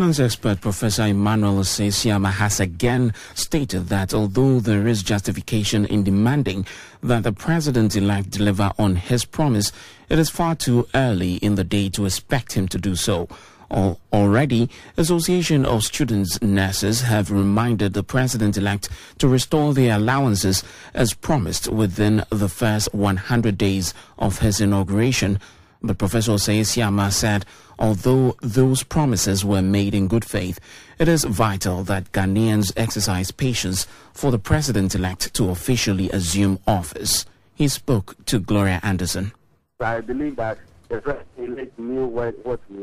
Governance expert Professor Emmanuel Osei-Siama has again stated that although there is justification in demanding that the president-elect deliver on his promise, it is far too early in the day to expect him to do so. Already, Association of Students Nurses have reminded the president-elect to restore their allowances as promised within the first 100 days of his inauguration. But Professor Osei-Siama said, although those promises were made in good faith, it is vital that Ghanaians exercise patience for the president-elect to officially assume office. He spoke to Gloria Anderson. I believe that the president-elect knew what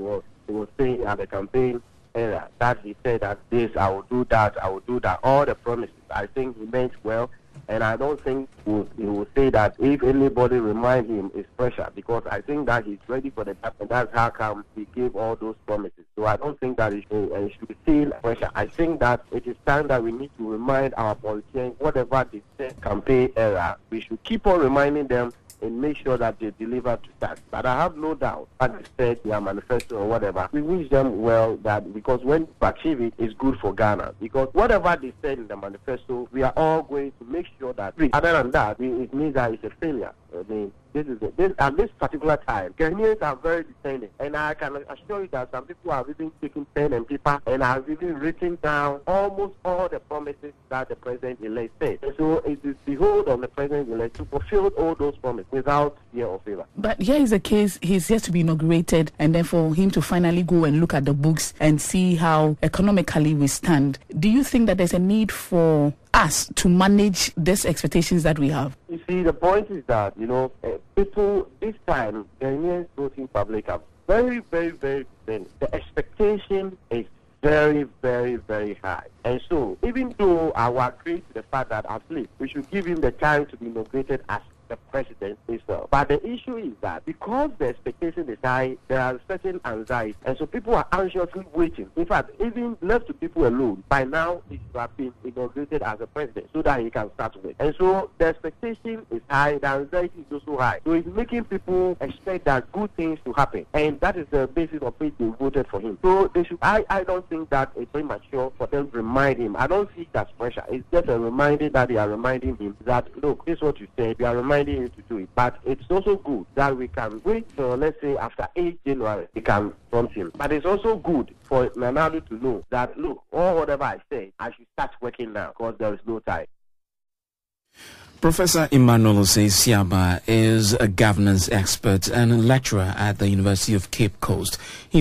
he was saying at the campaign era, that he said that this, I will do that, all the promises. I think he meant well. And I don't think he will say that if anybody remind him, it's pressure, because I think that he's ready for the job, and that's how come he gave all those promises. So I don't think that it should feel pressure. I think that it is time that we need to remind our politicians, whatever they said campaign era, we should keep on reminding them and make sure that they deliver to that. But I have no doubt that they said their manifesto or whatever. We wish them well, that because when you achieve it, it's good for Ghana. Because whatever they said in the manifesto, we are all going to make sure that, other than that, it means that it's a failure. I mean, at this particular time, Ghanaians are very discerning, and I can assure you that some people have even taken pen and paper and have even written down almost all the promises that the president-elect said. And so it is the hold on the president-elect to fulfill all those promises without fear or favor. But here is the case: he's yet to be inaugurated, and then for him to finally go and look at the books and see how economically we stand. Do you think that there's a need for us to manage these expectations that we have? You see, the point is that, people, this time, Ghanaians voting public are very, very, very thin. The expectation is very, very, very high. And so, even though I will agree to the fact that at least we should give him the time to be inaugurated as the president himself. But the issue is that because the expectation is high, there are certain anxiety. And so people are anxiously waiting. In fact, even left to people alone, by now he should have been inaugurated as a president so that he can start with. And so the expectation is high, the anxiety is also high. So it's making people expect that good things to happen. And that is the basis of which they voted for him. So they should. I don't think that it's premature for them to remind him. I don't see that pressure. It's just a reminder that they are reminding him that, look, this is what you said. We are reminding him to do it. But it's also good that we can wait till, let's say, after 8 January, we can prompt him. But it's also good for Nanado to know that, look, or whatever I say, I should start working now because there is no time. Professor Emmanuel Osei-Siama is a governance expert and a lecturer at the University of Cape Coast.